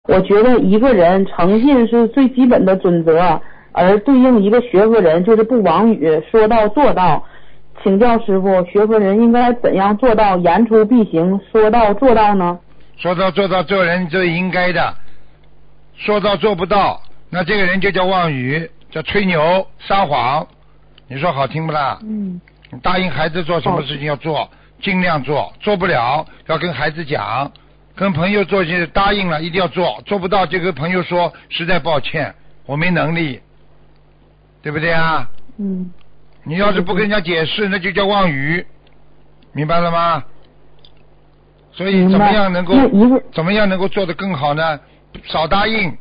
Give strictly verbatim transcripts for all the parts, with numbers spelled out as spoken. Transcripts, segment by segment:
我觉得一个人诚信是最基本的准则，而对应一个学佛人就是不妄语，说到做到。请教师傅，学佛人应该怎样做到言出必行，说到做到呢？ 说到做到，做人就应该的，说到做不到，那这个人就叫妄语，叫吹牛撒谎。你说好听不啦？ 嗯。 你答应孩子做什么事情要做，尽量做，做不了要跟孩子讲，跟朋友做些答应了一定要做，做不到就跟朋友说实在抱歉，我没能力，对不对啊？ 嗯。 你要是不跟人家解释，那就叫妄语，明白了吗？所以怎么样能够怎么样能够做得更好呢？少答应。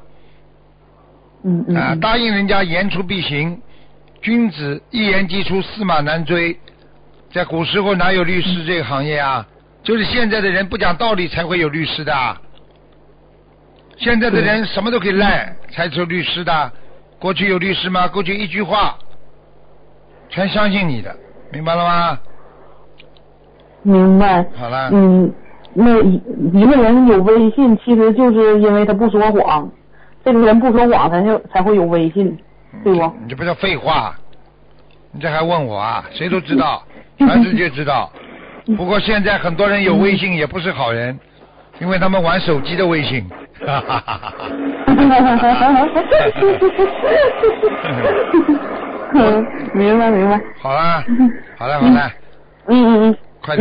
嗯嗯。 啊，答应人家言出必行，君子一言既出，驷马难追。在古时候哪有律师这个行业啊？就是现在的人不讲道理才会有律师的。现在的人什么都可以赖，才有律师的。过去有律师吗？过去一句话全相信你的，明白了吗？ 明白。 好了。 嗯，那一一个人有威信，其实就是因为他不说谎。这个人不说谎，才就才会有威信，对不？ 你这不叫废话，你这还问我啊？谁都知道，全世界知道。不过现在很多人有微信也不是好人，因为他们玩手机的微信。哈哈哈哈嗯，明白明白。 好了，好了，好了。 嗯嗯嗯。